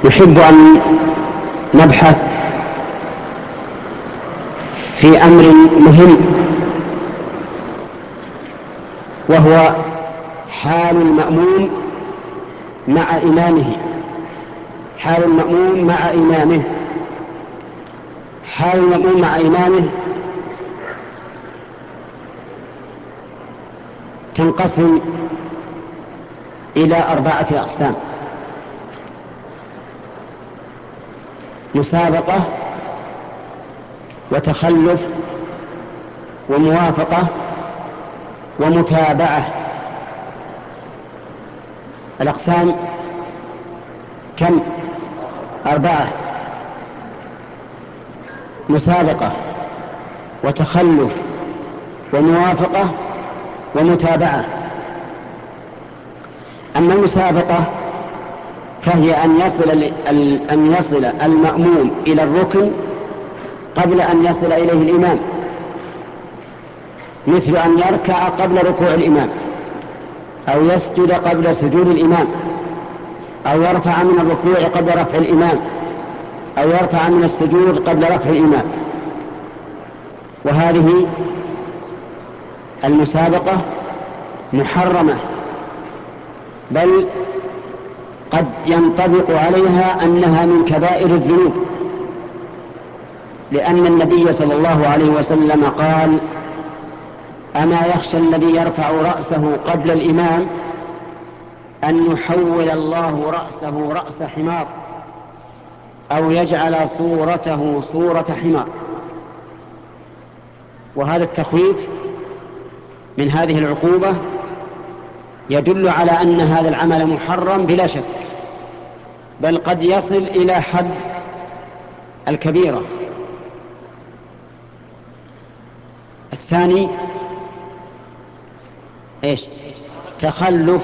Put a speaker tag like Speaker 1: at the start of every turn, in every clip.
Speaker 1: نحب أن نبحث في أمر مهم، وهو حال المأموم مع إمامه. حال المأموم مع إمامه. حال المأموم مع إمامه تنقسم إلى 4 أقسام: مسابقة، وتخلف، وموافقة، ومتابعة. الأقسام كم؟ 4: مسابقة، وتخلف، وموافقة، ومتابعة. أما المسابقة فهي أن يصل المأموم إلى الركن قبل أن يصل إليه الإمام، مثل أن يركع قبل ركوع الإمام، أو يسجد قبل سجود الإمام، أو يرفع من الركوع قبل رفع الإمام، أو يرفع من السجود قبل رفع الإمام. وهذه المسابقة محرمة، بل قد ينطبق عليها أنها من كبائر الذنوب، لأن النبي صلى الله عليه وسلم قال: أما يخشى الذي يرفع رأسه قبل الإمام أن يحول الله رأسه رأس حمار، أو يجعل صورته صورة حمار. وهذا التخويف من هذه العقوبة يدل على أن هذا العمل محرم بلا شك، بل قد يصل إلى حد الكبيرة. الثاني إيش؟ تخلف،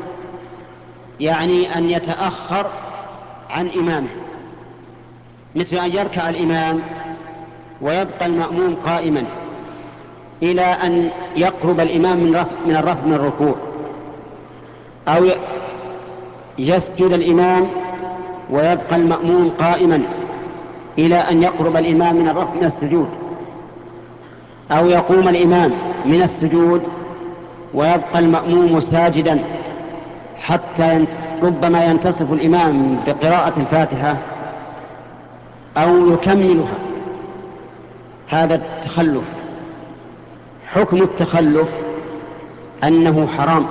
Speaker 1: يعني أن يتأخر عن إمامه، مثل أن يركع الإمام ويبقى المأموم قائما إلى أن يقرب الإمام من الركوع، أو يسجد الإمام ويبقى المأموم قائما إلى أن يقرب الإمام من السجود، أو يقوم الإمام من السجود ويبقى المأموم ساجدا حتى ربما ينتصف الإمام بقراءة الفاتحة أو يكملها. هذا التخلف. حكم التخلف أنه حرام،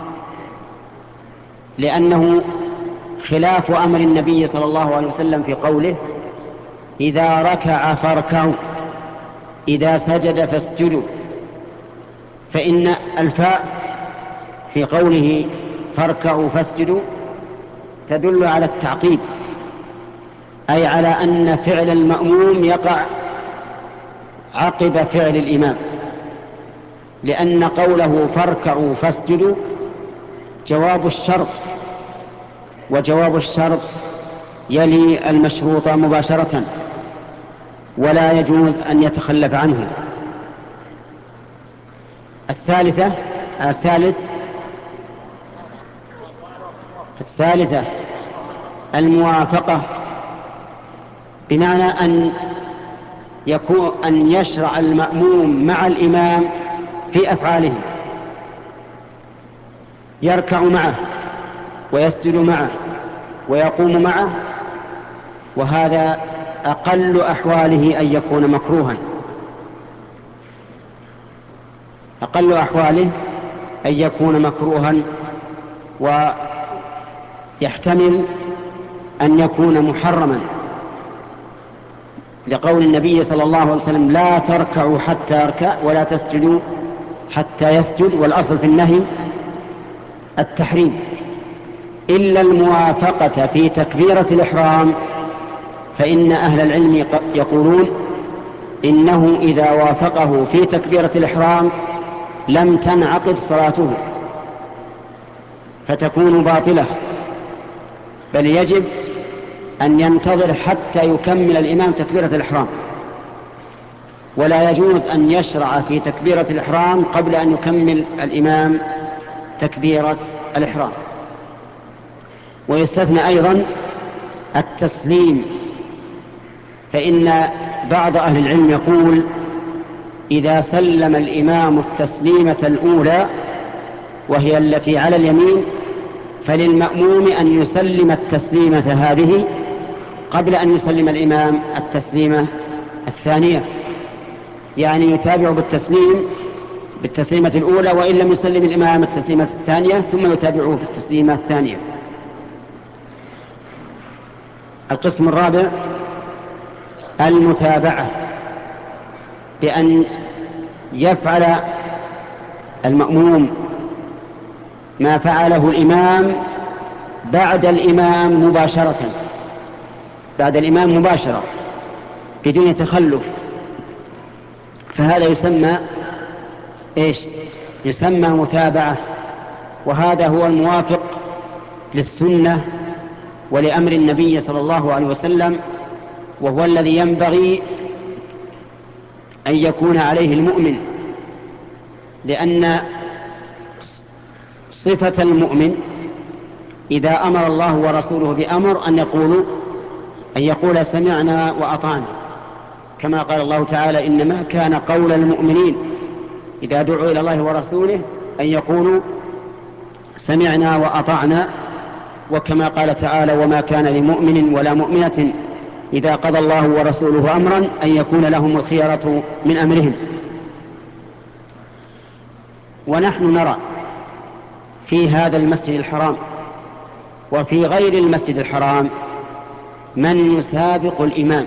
Speaker 1: لأنه خلاف أمر النبي صلى الله عليه وسلم في قوله: إذا ركع فاركعوا، إذا سجد فاسجدوا. فإن الفاء في قوله فاركعوا فاسجدوا تدل على التعقيب، أي على أن فعل المأموم يقع عقب فعل الإمام، لأن قوله فاركعوا فاسجدوا جواب الشرط، وجواب الشرط يلي المشروط مباشرة، ولا يجوز أن يتخلف عنه. الثالثة الموافقة، بمعنى أن يشرع المأموم مع الإمام في أفعاله، يركع معه ويسجد معه ويقوم معه، وهذا أقل أحواله أن يكون مكروها. أقل أحواله أن يكون مكروها، ويحتمل أن يكون محرما، لقول النبي صلى الله عليه وسلم: لا تركعوا حتى يركع ولا تسجدوا حتى يسجد. والأصل في النهي التحريم، إلا الموافقة في تكبيرة الإحرام، فإن أهل العلم يقولون إنه إذا وافقه في تكبيرة الإحرام لم تنعقد صلاته فتكون باطلة، بل يجب أن ينتظر حتى يكمل الإمام تكبيرة الإحرام، ولا يجوز أن يشرع في تكبيرة الإحرام قبل أن يكمل الإمام تكبيرة الإحرام. ويستثنى أيضا التسليم، فإن بعض أهل العلم يقول إذا سلم الإمام التسليمة الأولى وهي التي على اليمين فللمأموم أن يسلم التسليمة هذه قبل أن يسلم الإمام التسليمة الثانية، يعني يتابع بالتسليمة الأولى، وإن لم يسلم الإمام التسليمة الثانية ثم يتابعه في التسليمة الثانية. القسم الرابع المتابعة، بأن يفعل المأموم ما فعله الإمام بعد الإمام مباشرة بدون تخلف، فهذا يسمى يسمى متابعة، وهذا هو الموافق للسنة ولأمر النبي صلى الله عليه وسلم، وهو الذي ينبغي أن يكون عليه المؤمن، لأن صفة المؤمن إذا أمر الله ورسوله بأمر أن يقول سمعنا وأطعنا، كما قال الله تعالى إنما كان قول المؤمنين إذا دعوا إلى الله ورسوله أن يقولوا سمعنا وأطعنا، وكما قال تعالى وما كان لمؤمن ولا مؤمنة إذا قضى الله ورسوله أمرا أن يكون لهم الخيرة من أمرهم. ونحن نرى في هذا المسجد الحرام وفي غير المسجد الحرام من يسابق الإمام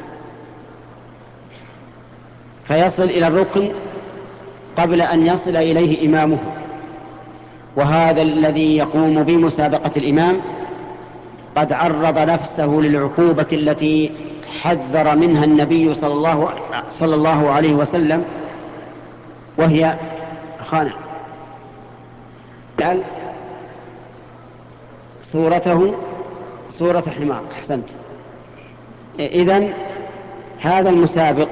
Speaker 1: فيصل إلى الركن قبل أن يصل إليه إمامه، وهذا الذي يقوم بمسابقة الإمام قد عرض نفسه للعقوبة التي حذر منها النبي صلى الله عليه وسلم، وهي صورة حمار. أحسنت. إذن هذا المسابق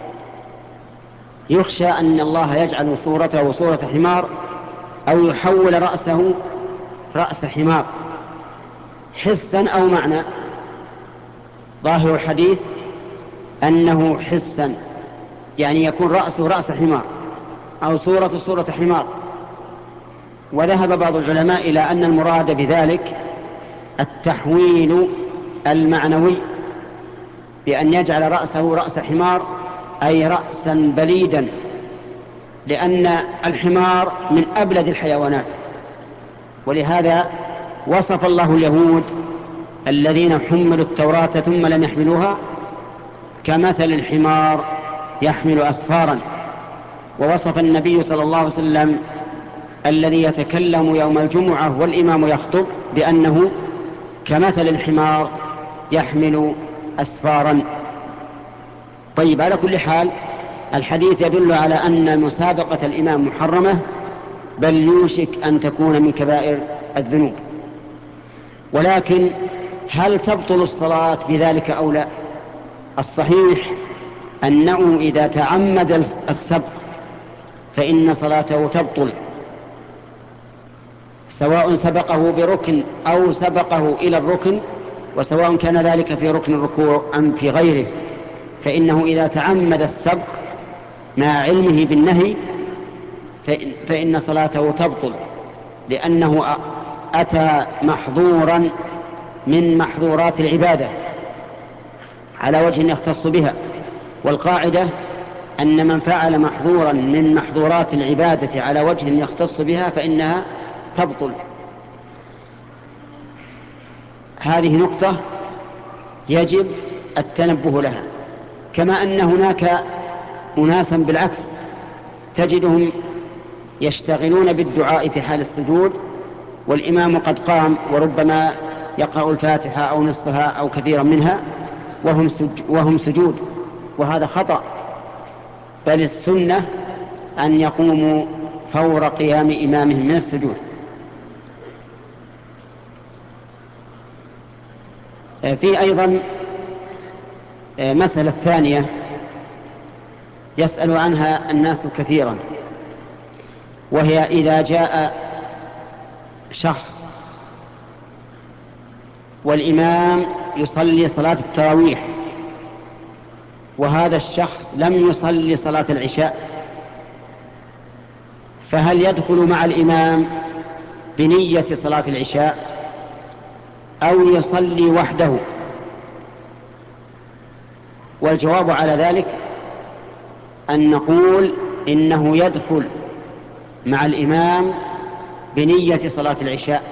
Speaker 1: يخشى أن الله يجعل صورته صورة حمار أو يحول رأسه رأس حمار حسا أو معنى. ظاهر الحديث أنه حسا، يعني يكون رأسه رأس حمار أو صورة حمار. وذهب بعض العلماء إلى أن المراد بذلك التحويل المعنوي، بأن يجعل رأسه رأس حمار أي رأسا بليدا، لأن الحمار من أبلد الحيوانات، ولهذا وصف الله اليهود الذين حملوا التوراة ثم لم يحملوها كمثل الحمار يحمل أسفارا. ووصف النبي صلى الله عليه وسلم الذي يتكلم يوم الجمعة والإمام يخطب بأنه كمثل الحمار يحمل أسفارا. طيب، على كل حال الحديث يدل على أن مسابقة الإمام محرمة، بل يوشك أن تكون من كبائر الذنوب. ولكن هل تبطل الصلاة بذلك أو لا؟ الصحيح أنه إذا تعمد السبق فإن صلاته تبطل، سواء سبقه بركن أو سبقه إلى الركن، وسواء كان ذلك في ركن الركوع أم في غيره، فإنه إذا تعمد السبق مع علمه بالنهي فإن صلاته تبطل، لأنه أتى محظورا من محظورات العبادة على وجه يختص بها. والقاعدة أن من فعل محظورا من محظورات العبادة على وجه يختص بها فإنها تبطل. هذه نقطة يجب التنبه لها. كما أن هناك أناسا بالعكس تجدهم يشتغلون بالدعاء في حال السجود والإمام قد قام وربما يقرأ الفاتحة أو نصفها أو كثيرا منها وهم سجود، وهذا خطأ، بل السنة أن يقوموا فور قيام إمامهم من السجود. في أيضا مسألة ثانية يسأل عنها الناس كثيرا، وهي إذا جاء شخص والإمام يصلي صلاة التراويح، وهذا الشخص لم يصلي صلاة العشاء، فهل يدخل مع الإمام بنية صلاة العشاء أو يصلي وحده؟ والجواب على ذلك أن نقول إنه يدخل مع الإمام بنية صلاة العشاء.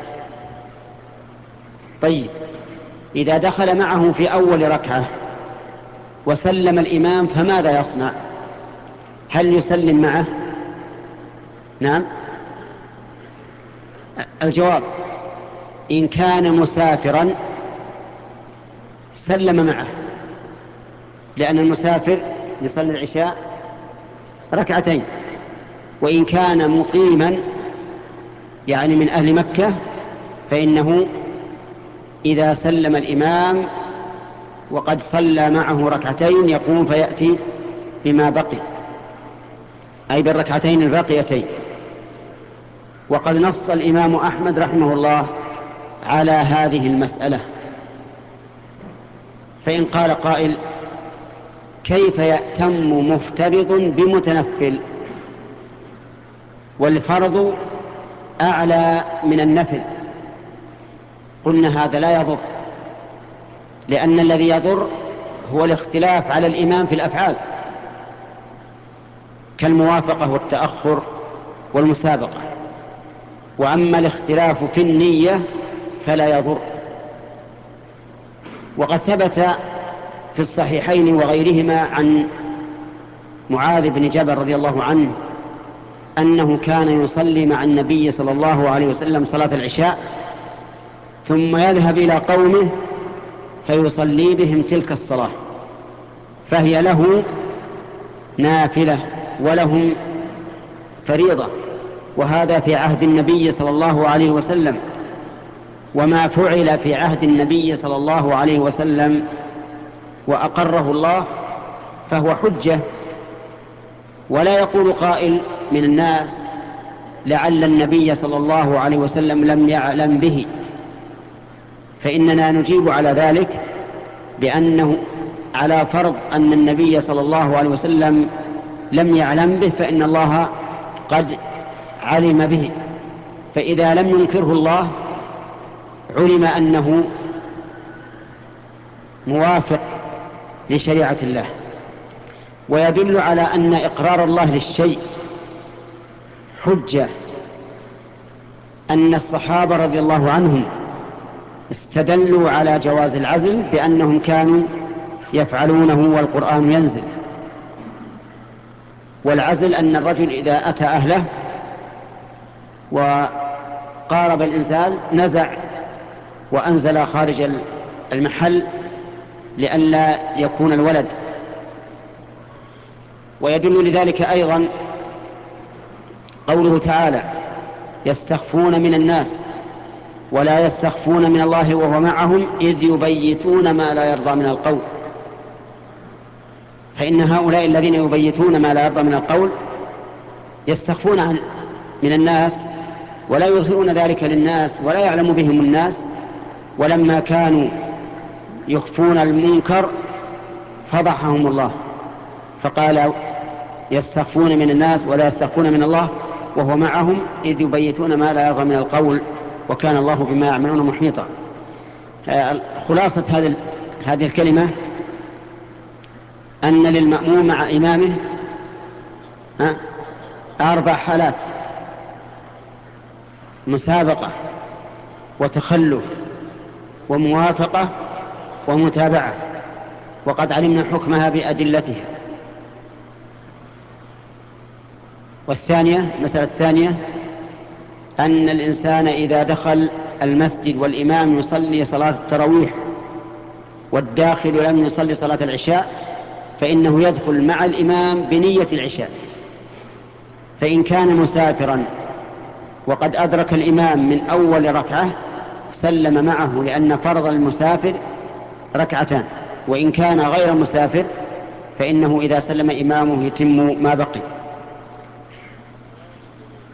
Speaker 1: طيب، إذا دخل معه في أول ركعة وسلم الإمام فماذا يصنع؟ هل يسلم معه؟ نعم، الجواب إن كان مسافرا سلم معه، لأن المسافر يصلي العشاء ركعتين. وإن كان مقيما يعني من أهل مكة فإنه إذا سلم الإمام وقد صلى معه ركعتين يقوم فيأتي بما بقي، أي بالركعتين الباقيتين. وقد نص الإمام أحمد رحمه الله على هذه المسألة. فإن قال قائل: كيف يأتم مفترض بمتنفل والفرض أعلى من النفل؟ قلنا هذا لا يضر، لأن الذي يضر هو الاختلاف على الإمام في الأفعال كالموافقة والتأخر والمسابقة، وأما الاختلاف في النية فلا يضر. وقد ثبت في الصحيحين وغيرهما عن معاذ بن جبل رضي الله عنه أنه كان يصلي مع النبي صلى الله عليه وسلم صلاة العشاء ثم يذهب إلى قومه فيصلي بهم تلك الصلاة، فهي له نافلة ولهم فريضة، وهذا في عهد النبي صلى الله عليه وسلم. وما فعل في عهد النبي صلى الله عليه وسلم وأقره الله فهو حجة. ولا يقول قائل من الناس: لعل النبي صلى الله عليه وسلم لم يعلم به. فإننا نجيب على ذلك بأنه على فرض أن النبي صلى الله عليه وسلم لم يعلم به فإن الله قد علم به، فإذا لم ينكره الله علم أنه موافق لشريعة الله. ويدل على أن إقرار الله للشيء حجة أن الصحابة رضي الله عنهم استدلوا على جواز العزل بأنهم كانوا يفعلونه والقرآن ينزل. والعزل أن الرجل إذا أتى أهله وقارب الإنزال نزع وأنزل خارج المحل لئلا يكون الولد. ويدل لذلك أيضا قوله تعالى: يستخفون من الناس ولا يستخفون من الله وهو معهم إذ يبيتون ما لا يرضى من القول. فإن هؤلاء الذين يبيتون ما لا يرضى من القول يستخفون من الناس ولا يظهرون ذلك للناس ولا يعلم بهم الناس. ولما كانوا يخفون المنكر فضحهم الله فقال: يستخفون من الناس ولا يستخفون من الله وهو معهم إذ يبيتون ما لا يرضى من القول وكان الله بما يعملون محيطا. خلاصة هذه الكلمة أن للمأموم مع إمامه 4 حالات: مسابقة وتخلف وموافقة ومتابعة، وقد علمنا حكمها بأدلتها. المسألة الثانية أن الإنسان إذا دخل المسجد والإمام يصلي صلاة التراويح والداخل لم يصلي صلاة العشاء فإنه يدخل مع الإمام بنية العشاء. فإن كان مسافرا وقد أدرك الإمام من أول ركعة سلم معه، لأن فرض المسافر 2 وإن كان غير مسافر فإنه إذا سلم إمامه يتم ما بقي.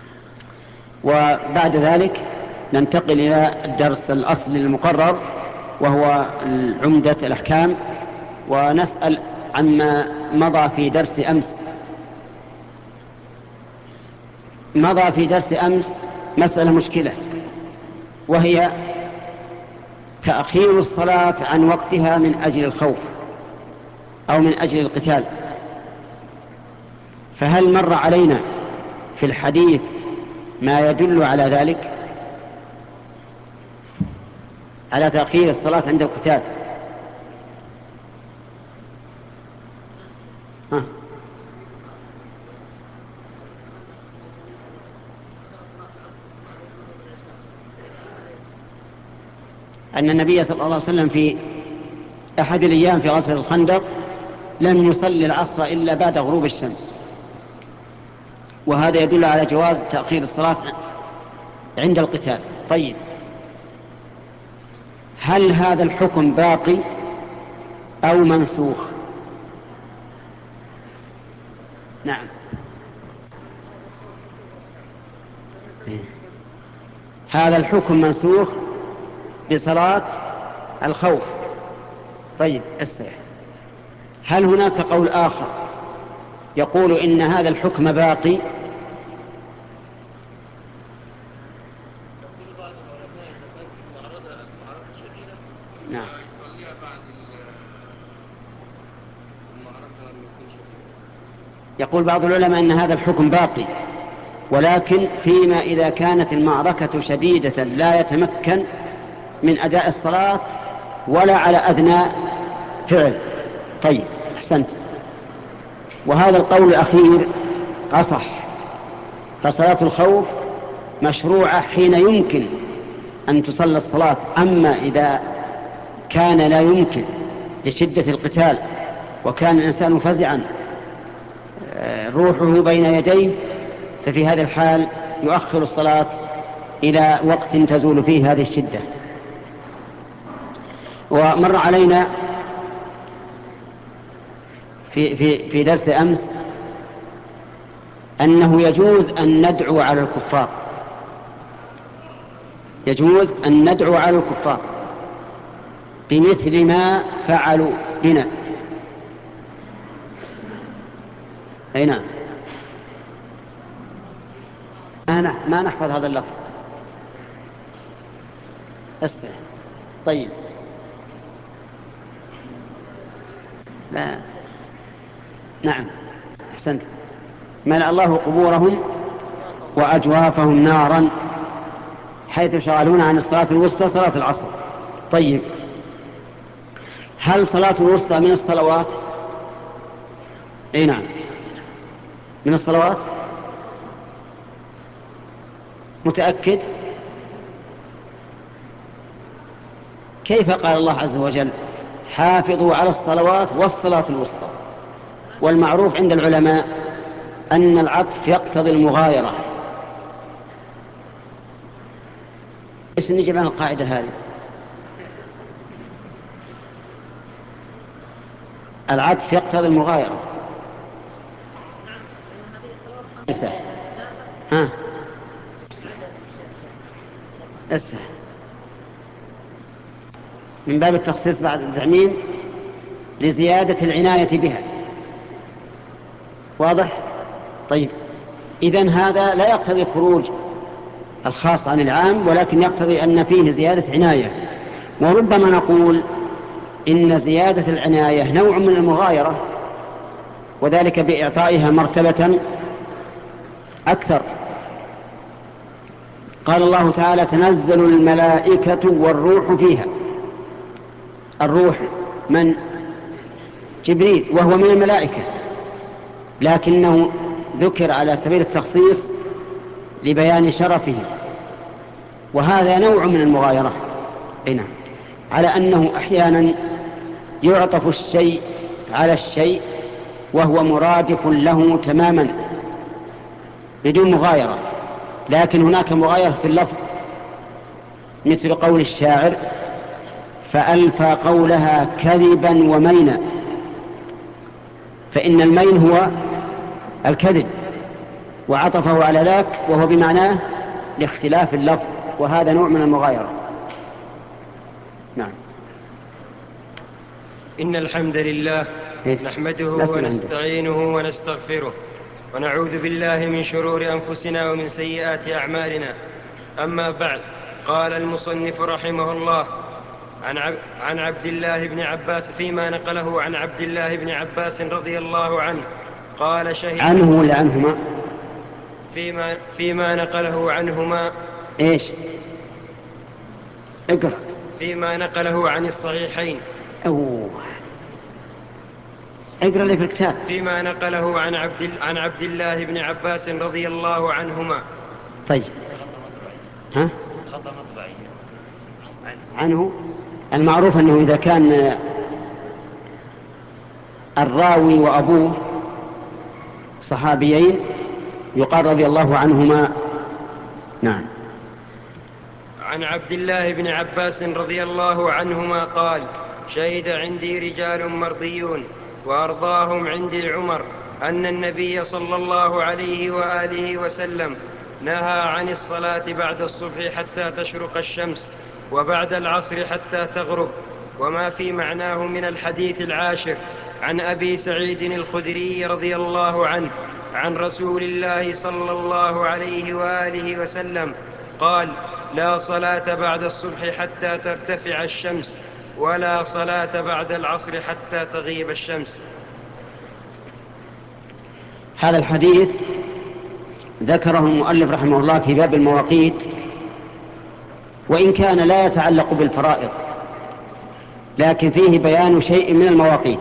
Speaker 1: وبعد ذلك ننتقل إلى الدرس الأصلي المقرر وهو عمدة الأحكام، ونسأل عما مضى في درس أمس. مضى في درس أمس مسألة مشكلة، وهي تأخير الصلاة عن وقتها من أجل الخوف أو من أجل القتال. فهل مر علينا في الحديث ما يدل على ذلك، على تأخير الصلاة عند القتال؟ أن النبي صلى الله عليه وسلم في أحد الأيام في غزوة الخندق لم يصلي العصر إلا بعد غروب الشمس، وهذا يدل على جواز تأخير الصلاة عند القتال. طيب، هل هذا الحكم باقي أو منسوخ؟ نعم، هذا الحكم منسوخ بصلاة الخوف. طيب، هل هناك قول آخر يقول إن هذا الحكم باقي؟ نعم، يقول بعض العلماء إن هذا الحكم باقي، ولكن فيما إذا كانت المعركة شديدة لا يتمكن من أداء الصلاة ولا على أدنى فعل. طيب، أحسنت. وهذا القول الأخير أصح، فصلاة الخوف مشروعة حين يمكن أن تصلى الصلاة. أما إذا كان لا يمكن لشدة القتال وكان الإنسان فزعا روحه بين يديه، ففي هذا الحال يؤخر الصلاة إلى وقت تزول فيه هذه الشدة. ومر علينا في درس أمس أنه يجوز أن ندعو على الكفار، يجوز أن ندعو على الكفار بمثل ما فعلوا بنا. أي نعم، ما نحفظ هذا اللفظ. استمع. طيب، لا، نعم، أحسنت. ملأ الله قبورهم وأجوافهم نارا حيث شغلون عن الصلاة الوسطى صلاة العصر. طيب، هل صلاة الوسطى من الصلوات؟ اي نعم، من الصلوات. متأكد؟ كيف قال الله عز وجل حافظوا على الصلوات والصلاة الوسطى؟ والمعروف عند العلماء أن العطف يقتضي المغايرة. ايش نجيب عن القاعدة هذه؟ العطف يقتضي المغايرة. ها، اسمع، من باب التخصيص بعد التعميم لزيادة العناية بها. واضح؟ طيب، إذن هذا لا يقتضي خروج الخاص عن العام، ولكن يقتضي أن فيه زيادة عناية. وربما نقول إن زيادة العناية نوع من المغايرة، وذلك بإعطائها مرتبة أكثر. قال الله تعالى تنزل الملائكة والروح فيها. الروح من؟ جبريل، وهو من الملائكة، لكنه ذكر على سبيل التخصيص لبيان شرفه، وهذا نوع من المغايرة. نعم، على أنه أحيانا يعطف الشيء على الشيء وهو مرادف له تماما بدون مغايرة، لكن هناك مغايرة في اللفظ، مثل قول الشاعر فألفى قولها كذبا ومينا، فإن المين هو الكذب، وعطفه على ذاك وهو بمعناه لاختلاف اللفظ، وهذا نوع من المغايرة. نعم.
Speaker 2: إن الحمد لله نحمده ونستعينه ونستغفره ونعوذ بالله من شرور أنفسنا ومن سيئات أعمالنا. أما بعد، قال المصنف رحمه الله عن عبد الله بن عباس فيما نقله عن عبد الله بن عباس رضي الله عنه قال شهد
Speaker 1: عنه ولا عنهما؟
Speaker 2: فيما نقله عنهما.
Speaker 1: ايش؟ اقرأ.
Speaker 2: فيما نقله عن الصحيحين.
Speaker 1: اقرأ لي في الكتاب.
Speaker 2: فيما نقله عن عبد الله بن عباس رضي الله عنهما.
Speaker 1: طيب. ها؟
Speaker 2: خطأ مطبعي.
Speaker 1: عنه المعروف أنه إذا كان الراوي وأبوه صحابيين يقال رضي الله عنهما. نعم.
Speaker 2: عن عبد الله بن عباس رضي الله عنهما قال: شهد عندي رجال مرضيون وأرضاهم عندي عمر أن النبي صلى الله عليه وآله وسلم نهى عن الصلاة بعد الصبح حتى تشرق الشمس وبعد العصر حتى تغرب، وما في معناه من الحديث العاشر. عن أبي سعيد الخدري رضي الله عنه عن رسول الله صلى الله عليه وآله وسلم قال: لا صلاة بعد الصبح حتى ترتفع الشمس، ولا صلاة بعد العصر حتى تغيب الشمس.
Speaker 1: هذا الحديث ذكره المؤلف رحمه الله في باب المواقيت، وإن كان لا يتعلق بالفرائض، لكن فيه بيان شيء من المواقيت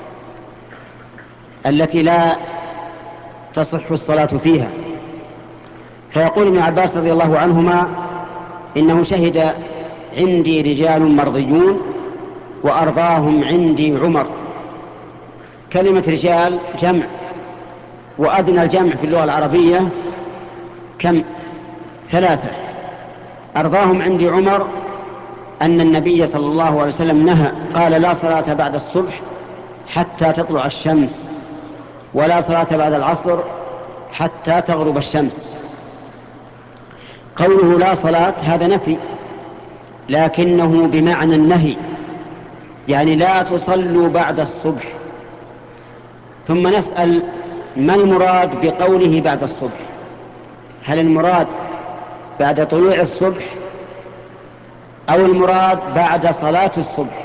Speaker 1: التي لا تصح الصلاة فيها. فيقول ابن عباس رضي الله عنهما: إنه شهد عندي رجال مرضيون وأرضاهم عندي عمر. كلمة رجال جمع، وأدنى الجمع في اللغة العربية كم؟ 3. أرضاهم عندي عمر أن النبي صلى الله عليه وسلم نهى، قال: لا صلاة بعد الصبح حتى تطلع الشمس، ولا صلاة بعد العصر حتى تغرب الشمس. قوله لا صلاة هذا نفي، لكنه بمعنى النهي، يعني لا تصلوا بعد الصبح. ثم نسأل: ما المراد بقوله بعد الصبح؟ هل المراد بعد طلوع الصبح أو المراد بعد صلاة الصبح؟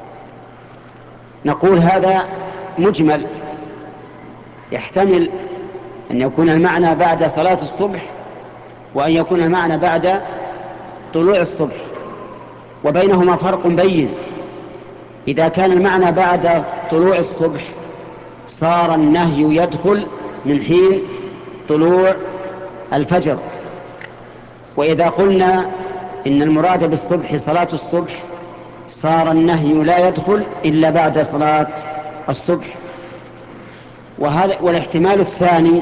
Speaker 1: نقول هذا مجمل، يحتمل أن يكون المعنى بعد صلاة الصبح، وأن يكون المعنى بعد طلوع الصبح، وبينهما فرق بين. إذا كان المعنى بعد طلوع الصبح صار النهي يدخل من حين طلوع الفجر، وإذا قلنا إن المراد بالصبح صلاة الصبح صار النهي لا يدخل إلا بعد صلاة الصبح. والاحتمال الثاني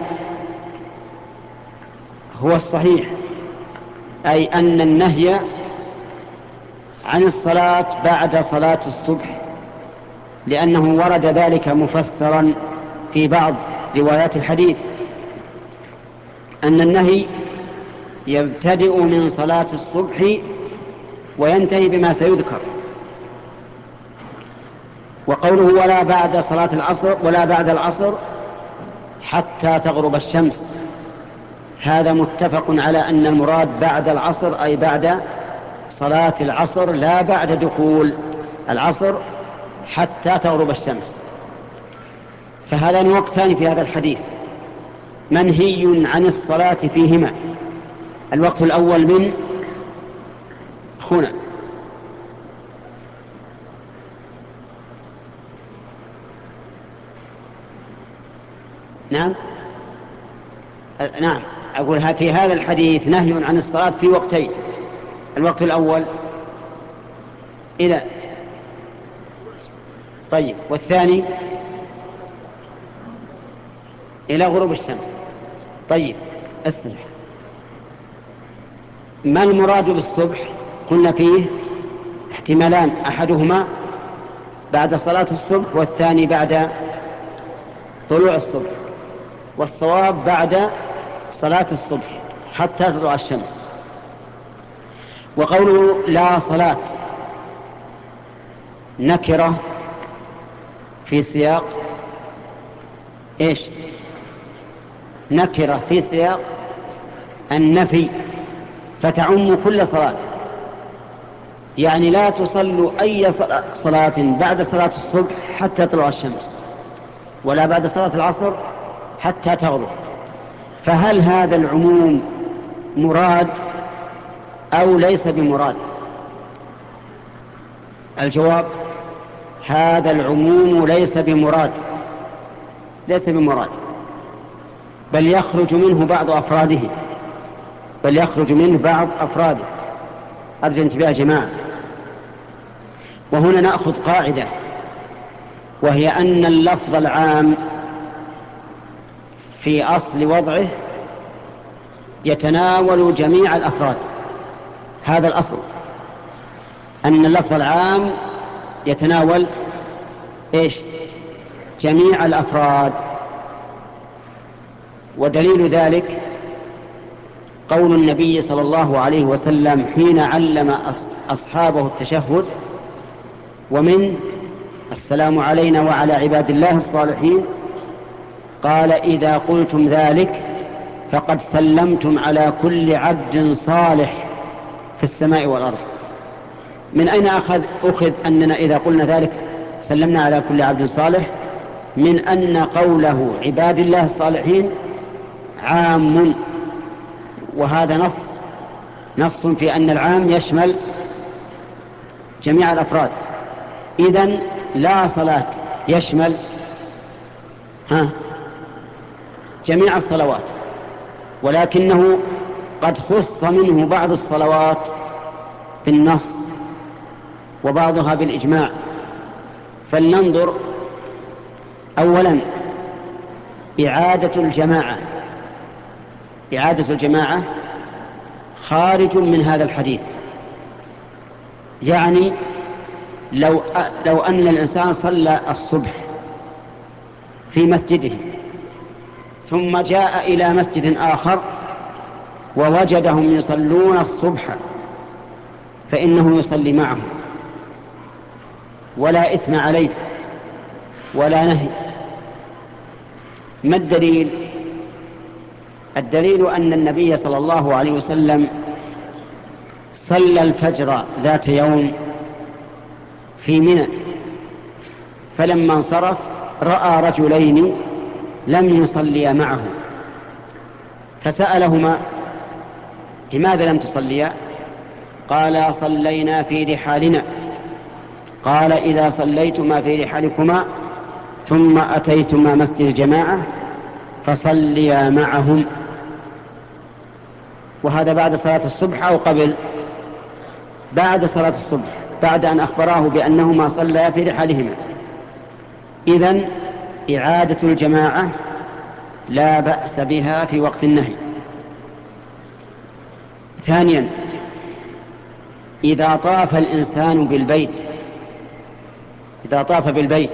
Speaker 1: هو الصحيح، أي أن النهي عن الصلاة بعد صلاة الصبح، لأنه ورد ذلك مفسرا في بعض روايات الحديث أن النهي يبتدئ من صلاة الصبح وينتهي بما سيذكر. وقوله ولا بعد صلاة العصر ولا بعد العصر حتى تغرب الشمس، هذا متفق على أن المراد بعد العصر أي بعد صلاة العصر، لا بعد دخول العصر حتى تغرب الشمس. فهذان وقتان في هذا الحديث منهي عن الصلاة فيهما. الوقت الأول من هنا، نعم أقول في هذا الحديث نهي عن الصلاة في وقتين. الوقت الأول إلى طيب، والثاني إلى غروب الشمس. طيب، استمع. ما المراد بالصبح؟ قلنا فيه احتمالان، أحدهما بعد صلاة الصبح والثاني بعد طلوع الصبح، والصواب بعد صلاة الصبح حتى تطلع الشمس. وقوله لا صلاة نكرة في سياق إيش؟ نكرة في سياق النفي، فتعم كل صلاة. يعني لا تصلوا أي صلاة بعد صلاة الصبح حتى تطلع الشمس، ولا بعد صلاة العصر حتى تغرب. فهل هذا العموم مراد أو ليس بمراد؟ الجواب: هذا العموم ليس بمراد، ليس بمراد، بل يخرج منه بعض أفراده، بل يخرج منه بعض أفراده. أرجو انتباه يا جماعة. وهنا نأخذ قاعدة، وهي أن اللفظ العام في أصل وضعه يتناول جميع الأفراد. هذا الأصل، أن اللفظ العام يتناول إيش؟ جميع الأفراد. ودليل ذلك قول النبي صلى الله عليه وسلم حين علم أصحابه التشهد: ومن السلام علينا وعلى عباد الله الصالحين، قال: إذا قلتم ذلك فقد سلمتم على كل عبد صالح في السماء والأرض. من أين أخذ أننا إذا قلنا ذلك سلمنا على كل عبد صالح؟ من أن قوله عباد الله الصالحين عام، وهذا نص في أن العام يشمل جميع الأفراد. إذن لا صلاة يشمل جميع الصلوات، ولكنه قد خص منه بعض الصلوات بالنص وبعضها بالإجماع. فلننظر أولا إعادة الجماعة خارج من هذا الحديث. يعني لو أن الإنسان صلى الصبح في مسجده ثم جاء إلى مسجد آخر ووجدهم يصلون الصبح، فإنه يصلي معهم ولا إثم عليه ولا نهي. ما الدليل؟ الدليل أن النبي صلى الله عليه وسلم صلى الفجر ذات يوم في منى، فلما انصرف رأى رجلين لم يصليا معه، فسألهما: لماذا لم تصليا؟ قال: صلينا في رحالنا. قال: إذا صليتما في رحالكما ثم أتيتما مسجد الجماعة فصليا معهم. وهذا بعد صلاة الصبح أو قبل؟ بعد صلاة الصبح، بعد أن أخبراه بأنهما صليا في رحالهما. إذن إعادة الجماعة لا بأس بها في وقت النهي. ثانيا، إذا طاف الإنسان بالبيت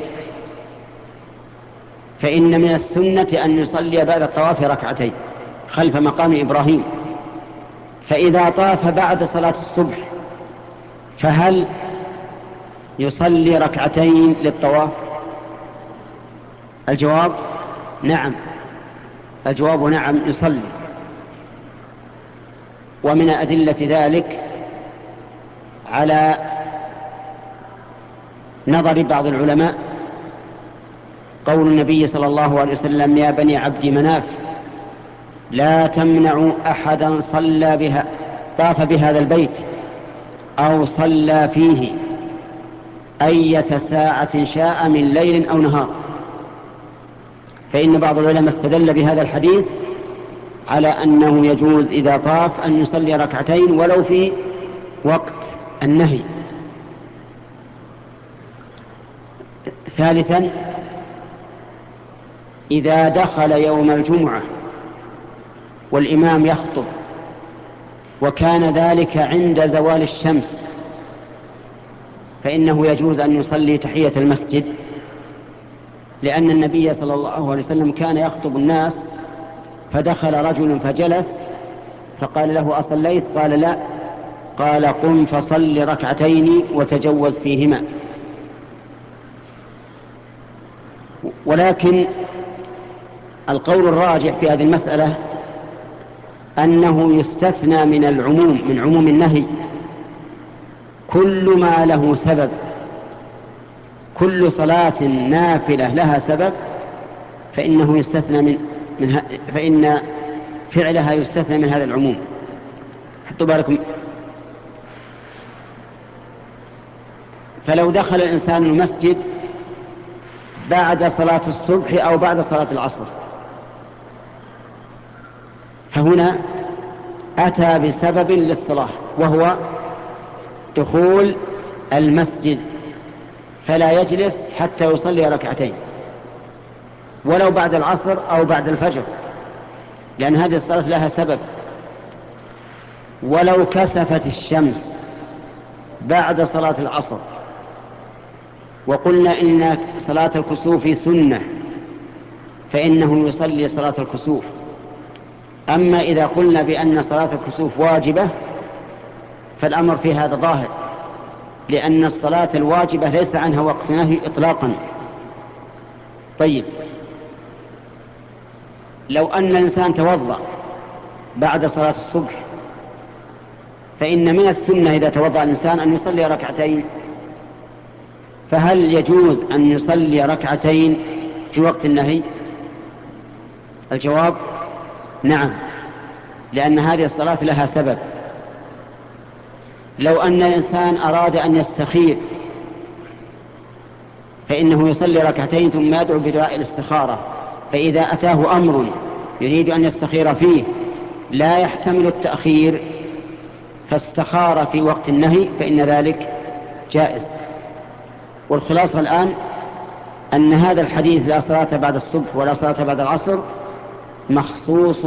Speaker 1: فإن من السنة أن يصلي بعد الطواف ركعتين خلف مقام إبراهيم. فإذا طاف بعد صلاة الصبح فهل يصلي ركعتين للطواف؟ الجواب نعم، الجواب نعم يصلي. ومن أدلة ذلك على نظر بعض العلماء قول النبي صلى الله عليه وسلم: يا بني عبد مناف لا تمنعوا أحدا طاف بهذا البيت أو صلى فيه أية ساعة شاء من ليل أو نهار. فإن بعض العلماء استدل بهذا الحديث على أنه يجوز إذا طاف أن يصلي ركعتين ولو في وقت النهي. ثالثا، إذا دخل يوم الجمعة والإمام يخطب وكان ذلك عند زوال الشمس فإنه يجوز أن يصلي تحية المسجد، لأن النبي صلى الله عليه وسلم كان يخطب الناس فدخل رجل فجلس فقال له: أصليت؟ قال: لا. قال: قم فصل ركعتين وتجوز فيهما. ولكن القول الراجح في هذه المسألة أنه يستثنى من العموم، من عموم النهي، كل ما له سبب. كل صلاة نافلة لها سبب فإنه يستثنى فإن فعلها يستثنى من هذا العموم. حطوا بالكم، فلو دخل الإنسان المسجد بعد صلاة الصبح أو بعد صلاة العصر، فهنا أتى بسبب للصلاة وهو دخول المسجد، فلا يجلس حتى يصلي ركعتين ولو بعد العصر أو بعد الفجر، لأن هذه الصلاة لها سبب. ولو كسفت الشمس بعد صلاة العصر وقلنا إن صلاة الكسوف سنة فإنه يصلي صلاة الكسوف. أما إذا قلنا بأن صلاة الكسوف واجبة فالأمر في هذا ظاهر، لأن الصلاة الواجبة ليس عنها وقت نهي إطلاقا. طيب، لو أن الإنسان توضأ بعد صلاة الصبح فإن من السنة إذا توضأ الإنسان أن يصلي ركعتين، فهل يجوز أن يصلي ركعتين في وقت النهي؟ الجواب نعم، لأن هذه الصلاة لها سبب. لو أن الإنسان أراد أن يستخير فإنه يصلي ركعتين ثم يدعو بدعاء الاستخارة، فإذا أتاه أمر يريد أن يستخير فيه لا يحتمل التأخير فاستخار في وقت النهي فإن ذلك جائز. والخلاصة الآن أن هذا الحديث لا صلاة بعد الصبح ولا صلاة بعد العصر مخصوص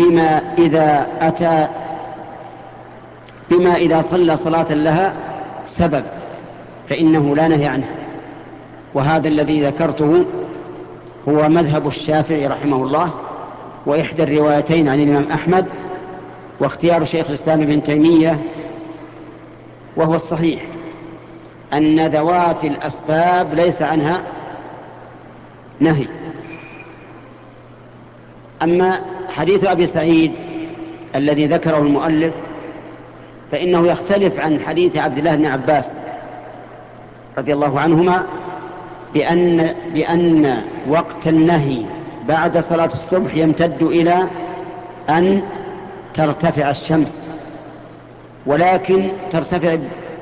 Speaker 1: بما إذا صلى صلاة لها سبب فإنه لا نهي عنه. وهذا الذي ذكرته هو مذهب الشافعي رحمه الله، وإحدى الروايتين عن الإمام أحمد، واختيار شيخ الإسلام ابن تيمية، وهو الصحيح أن ذوات الأسباب ليس عنها نهي. أما حديث أبي سعيد الذي ذكره المؤلف فإنه يختلف عن حديث عبد الله بن عباس رضي الله عنهما بأن وقت النهي بعد صلاة الصبح يمتد إلى أن ترتفع الشمس، ولكن ترتفع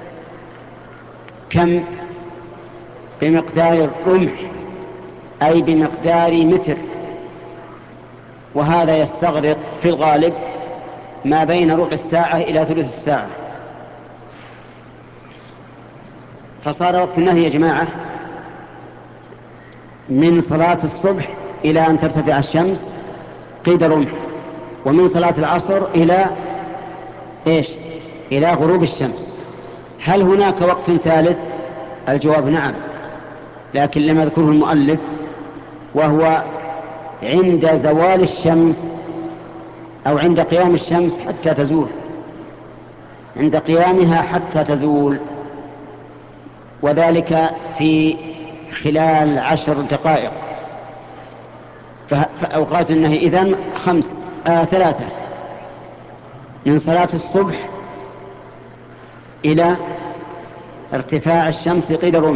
Speaker 1: كم؟ بمقدار الرمح، أي بمقدار متر، وهذا يستغرق في الغالب ما بين ربع الساعة إلى ثلث الساعة. فصار وقت النهي يا جماعة من صلاة الصبح إلى أن ترتفع الشمس قيد رمح، ومن صلاة العصر إلى إلى غروب الشمس. هل هناك وقت ثالث؟ الجواب نعم، لكن لم يذكره المؤلف، وهو عند زوال الشمس أو عند قيام الشمس حتى تزول، عند قيامها حتى تزول، وذلك في خلال 10 دقائق. فأوقات النهي إذن 3 من صلاة الصبح إلى ارتفاع الشمس قيد الرمح،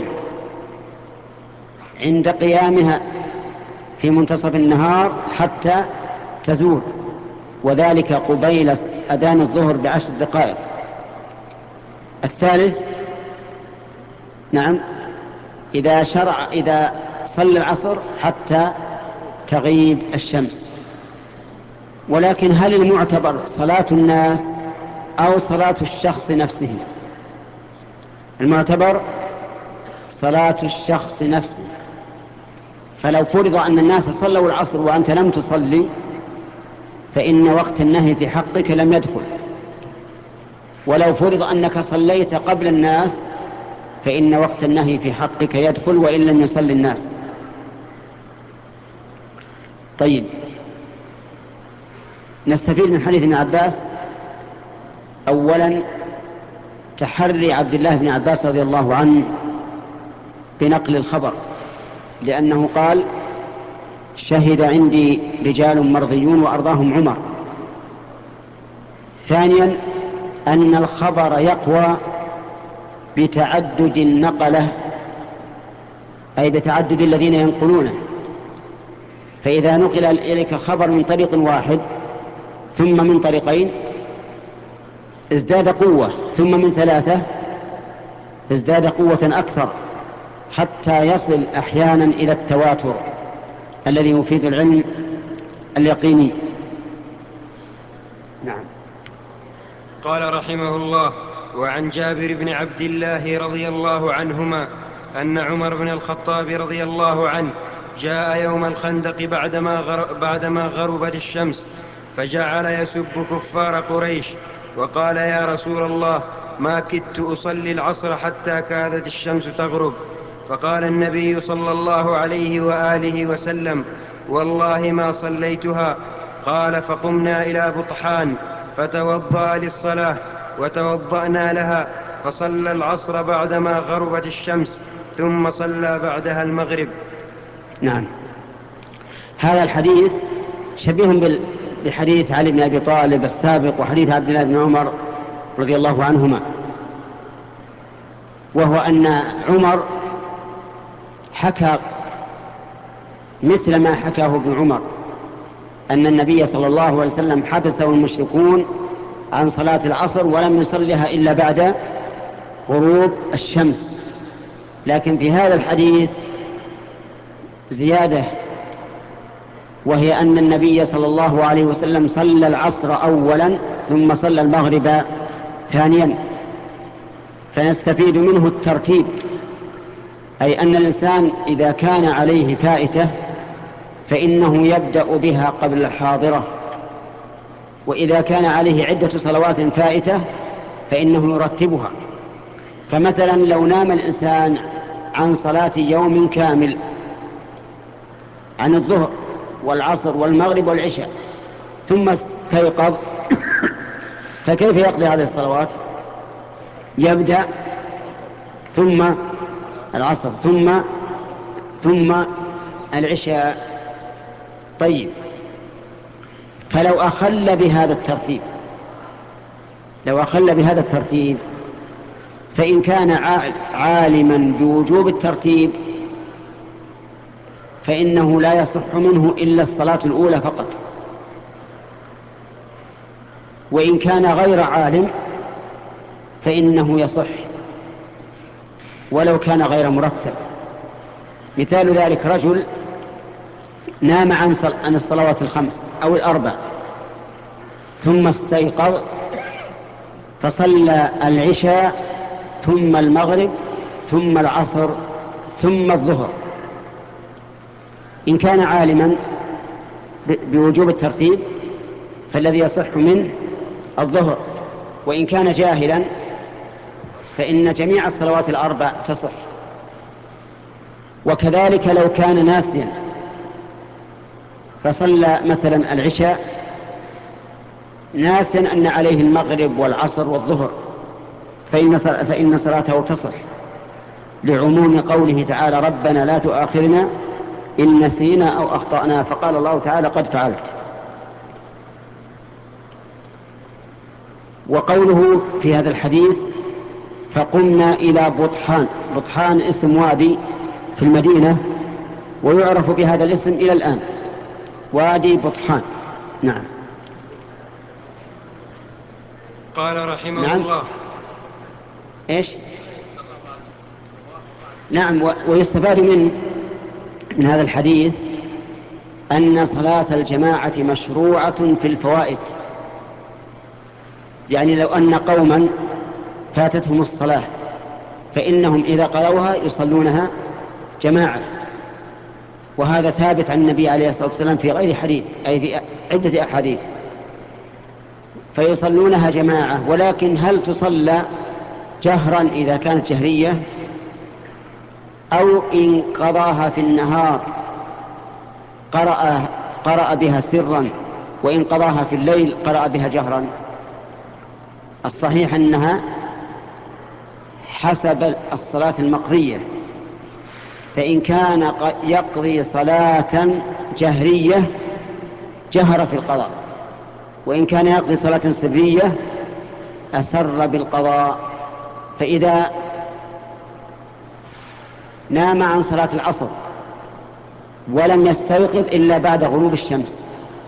Speaker 1: عند قيامها في منتصف النهار حتى تزول، وذلك قبيل أذان الظهر ب10 دقائق. الثالث نعم إذا صلى العصر حتى تغيب الشمس. ولكن هل المعتبر صلاة الناس أو صلاة الشخص نفسه؟ المعتبر صلاة الشخص نفسه. فلو فرض أن الناس صلوا العصر وأنت لم تصلي فإن وقت النهي في حقك لم يدخل. ولو فرض أنك صليت قبل الناس فإن وقت النهي في حقك يدخل وإن لم يصلي الناس. طيب، نستفيد من حديث ابن عباس أولا تحري عبد الله بن عباس رضي الله عنه بنقل الخبر، لأنه قال شهد عندي رجال مرضيون وأرضاهم عمر. ثانيا أن الخبر يقوى بتعدد النقلة، أي بتعدد الذين ينقلونه. فإذا نقل إليك الخبر من طريق واحد ثم من طريقين ازداد قوة، ثم من ثلاثة ازداد قوة أكثر، حتى يصل أحيانا إلى التواتر الذي يفيد العلم اليقيني. نعم.
Speaker 2: قال رحمه الله: وعن جابر بن عبد الله رضي الله عنهما أن عمر بن الخطاب رضي الله عنه جاء يوم الخندق بعدما غربت الشمس، فجعل يسب كفار قريش، وقال: يا رسول الله، ما كدت أصلي العصر حتى كادت الشمس تغرب. فقال النبي صلى الله عليه وآله وسلم: والله ما صليتها. قال: فقمنا إلى بطحان فتوضأ للصلاة، وتوضأنا لها، فصلى العصر بعدما غربت الشمس، ثم صلى بعدها المغرب.
Speaker 1: نعم. هذا الحديث شبيه بحديث علي بن أبي طالب السابق وحديث عبد الله بن عمر رضي الله عنهما، وهو أن عمر حكى مثل ما حكاه ابن عمر، أن النبي صلى الله عليه وسلم حبسه المشركون عن صلاة العصر ولم يصلها إلا بعد غروب الشمس. لكن في هذا الحديث زيادة، وهي أن النبي صلى الله عليه وسلم صلى العصر أولا ثم صلى المغرب ثانيا. فنستفيد منه الترتيب، أي أن الإنسان إذا كان عليه فائتة فإنه يبدأ بها قبل الحاضرة، وإذا كان عليه عدة صلوات فائتة فإنه يرتبها. فمثلا لو نام الإنسان عن صلاة يوم كامل، عن الظهر والعصر والمغرب والعشاء، ثم استيقظ، فكيف يقضي هذه الصلوات؟ يبدأ ثم العصر ثم العشاء. طيب، فلو أخل بهذا الترتيب فإن كان عالما بوجوب الترتيب فإنه لا يصح منه إلا الصلاة الأولى فقط. وإن كان غير عالم فإنه يصح ولو كان غير مرتب. مثال ذلك رجل نام عن الصلوات الخمس أو الأربع، ثم استيقظ فصلى العشاء ثم المغرب ثم العصر ثم الظهر. إن كان عالما بوجوب الترتيب فالذي يصح منه الظهر، وإن كان جاهلا فإن جميع الصلوات الأربع تصح. وكذلك لو كان ناسيا فصلى مثلا العشاء ناسيا أن عليه المغرب والعصر والظهر فإن صلاته تصح، لعموم قوله تعالى: ربنا لا تؤاخذنا إن نسينا أو أخطأنا، فقال الله تعالى: قد فعلت. وقوله في هذا الحديث: فقمنا إلى بطحان. بطحان اسم وادي في المدينة ويعرف بهذا الاسم إلى الآن، وادي بطحان. نعم.
Speaker 2: قال رحمه الله:
Speaker 1: إيش؟ نعم. ويستفاد من هذا الحديث أن صلاة الجماعة مشروعة في الفوائت. يعني لو أن قوما فاتتهم الصلاة فإنهم إذا قضوها يصلونها جماعة، وهذا ثابت عن النبي عليه الصلاة والسلام في غير حديث، أي في عدة أحاديث، فيصلونها جماعة. ولكن هل تصلى جهرا إذا كانت جهرية، أو إن قضاها في النهار قرأ بها سرا، وإن قضاها في الليل قرأ بها جهرا؟ الصحيح أنها حسب الصلاة المقضية، فإن كان يقضي صلاة جهرية جهر في القضاء، وإن كان يقضي صلاة سرية أسر بالقضاء. فإذا نام عن صلاة العصر ولم يستيقظ إلا بعد غروب الشمس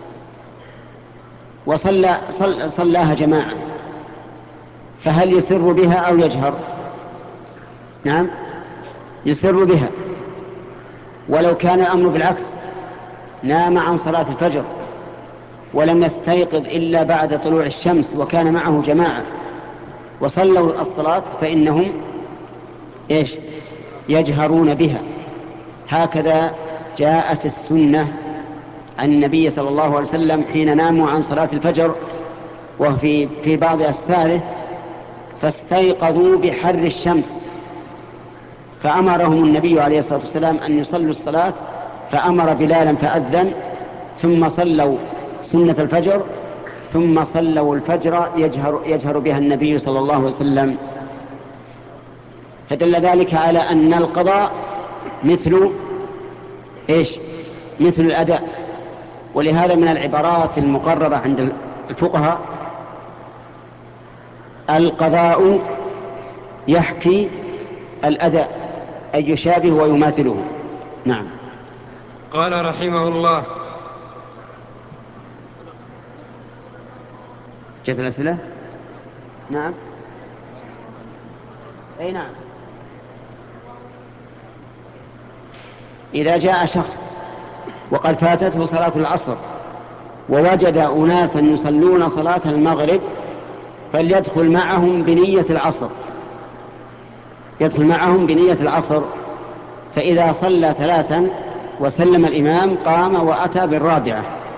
Speaker 1: صلاها جماعة، فهل يسر بها أو يجهر؟ نعم، يسر بها. ولو كان الأمر بالعكس، نام عن صلاة الفجر ولم يستيقظ إلا بعد طلوع الشمس وكان معه جماعة وصلوا الصلاة فإنهم يجهرون بها. هكذا جاءت السنة عن النبي صلى الله عليه وسلم حين ناموا عن صلاة الفجر وفي بعض أسفاره فاستيقظوا بحر الشمس، فأمرهم النبي عليه الصلاة والسلام أن يصلوا الصلاة، فأمر بلالا فأذن، ثم صلوا سنة الفجر، ثم صلوا الفجر يجهر بها النبي صلى الله عليه وسلم. فدل ذلك على أن القضاء مثل مثل الأداء. ولهذا من العبارات المقررة عند الفقهاء القضاء يحكي الأداء، أي يشابه ويماثله. نعم.
Speaker 2: قال رحمه الله:
Speaker 1: جاءت الأسئلة؟ نعم. أي نعم. إذا جاء شخص وقد فاتته صلاة العصر ووجد أناسا يصلون صلاة المغرب فليدخل معهم بنية العصر، يدخل معهم بنية العصر، فإذا صلى 3 وسلم الإمام قام وأتى بالرابعة